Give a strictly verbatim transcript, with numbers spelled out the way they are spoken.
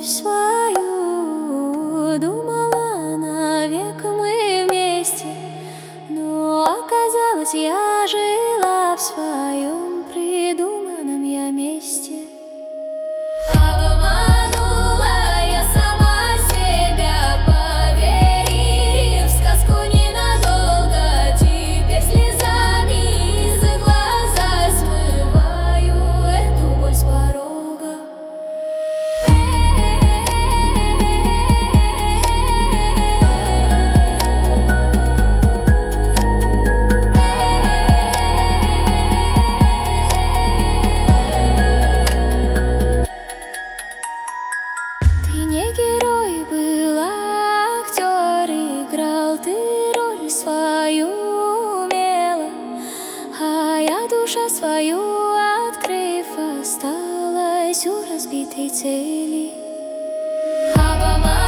свою. Думала, навек мы вместе, но оказалось, я жила в своем придуманном я месте. Обманула я сама себя, поверив в сказку ненадолго. Теперь слезами из глаза смываю эту боль с порога. Ты не герой, был актер, играл ты роль свою умело, а я душа свою открыв, осталась у разбитой цели. Обманула